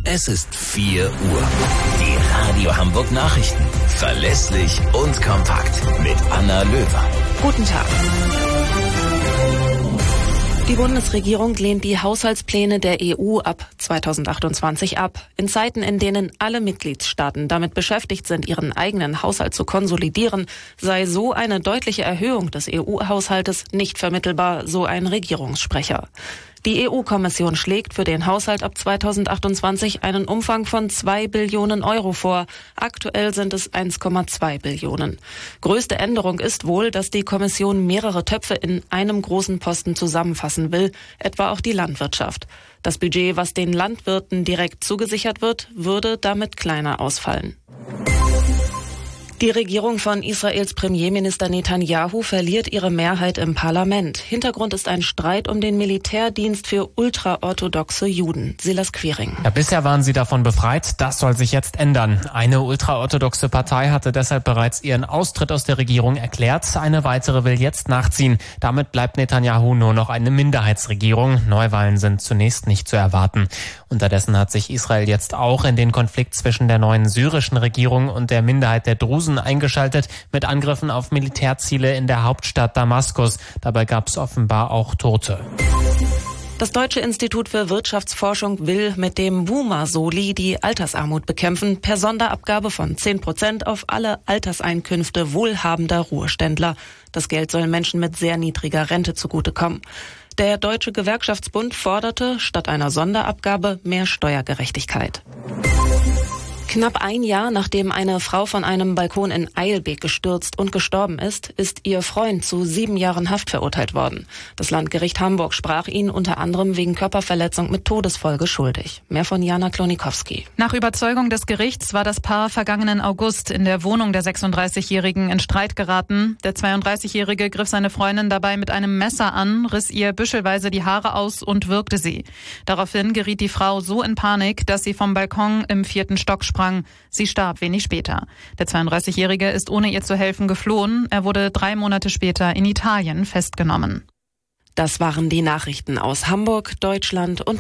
Es ist 4 Uhr. Die Radio Hamburg Nachrichten. Verlässlich und kompakt. Mit Anna Löwer. Guten Tag. Die Bundesregierung lehnt die Haushaltspläne der EU ab 2028 ab. In Zeiten, in denen alle Mitgliedstaaten damit beschäftigt sind, ihren eigenen Haushalt zu konsolidieren, sei so eine deutliche Erhöhung des EU-Haushaltes nicht vermittelbar, so ein Regierungssprecher. Die EU-Kommission schlägt für den Haushalt ab 2028 einen Umfang von 2 Billionen Euro vor. Aktuell sind es 1,2 Billionen. Größte Änderung ist wohl, dass die Kommission mehrere Töpfe in einem großen Posten zusammenfassen will, etwa auch die Landwirtschaft. Das Budget, was den Landwirten direkt zugesichert wird, würde damit kleiner ausfallen. Die Regierung von Israels Premierminister Netanyahu verliert ihre Mehrheit im Parlament. Hintergrund ist ein Streit um den Militärdienst für ultraorthodoxe Juden. Silas Quiring. Ja, bisher waren sie davon befreit. Das soll sich jetzt ändern. Eine ultraorthodoxe Partei hatte deshalb bereits ihren Austritt aus der Regierung erklärt. Eine weitere will jetzt nachziehen. Damit bleibt Netanyahu nur noch eine Minderheitsregierung. Neuwahlen sind zunächst nicht zu erwarten. Unterdessen hat sich Israel jetzt auch in den Konflikt zwischen der neuen syrischen Regierung und der Minderheit der Drusen eingeschaltet mit Angriffen auf Militärziele in der Hauptstadt Damaskus. Dabei gab es offenbar auch Tote. Das Deutsche Institut für Wirtschaftsforschung will mit dem WUMA-Soli die Altersarmut bekämpfen, per Sonderabgabe von 10% auf alle Alterseinkünfte wohlhabender Ruheständler. Das Geld soll Menschen mit sehr niedriger Rente zugutekommen. Der Deutsche Gewerkschaftsbund forderte statt einer Sonderabgabe mehr Steuergerechtigkeit. Knapp ein Jahr nachdem eine Frau von einem Balkon in Eilbek gestürzt und gestorben ist ihr Freund zu 7 Jahren Haft verurteilt worden. Das Landgericht Hamburg sprach ihn unter anderem wegen Körperverletzung mit Todesfolge schuldig. Mehr von Jana Klonikowski. Nach Überzeugung des Gerichts war das Paar vergangenen August in der Wohnung der 36-Jährigen in Streit geraten. Der 32-Jährige griff seine Freundin dabei mit einem Messer an, riss ihr büschelweise die Haare aus und würgte sie. Daraufhin geriet die Frau so in Panik, dass sie vom Balkon im 4. Stock sprang. Sie starb wenig später. Der 32-Jährige ist ohne ihr zu helfen geflohen. Er wurde 3 Monate später in Italien festgenommen. Das waren die Nachrichten aus Hamburg, Deutschland und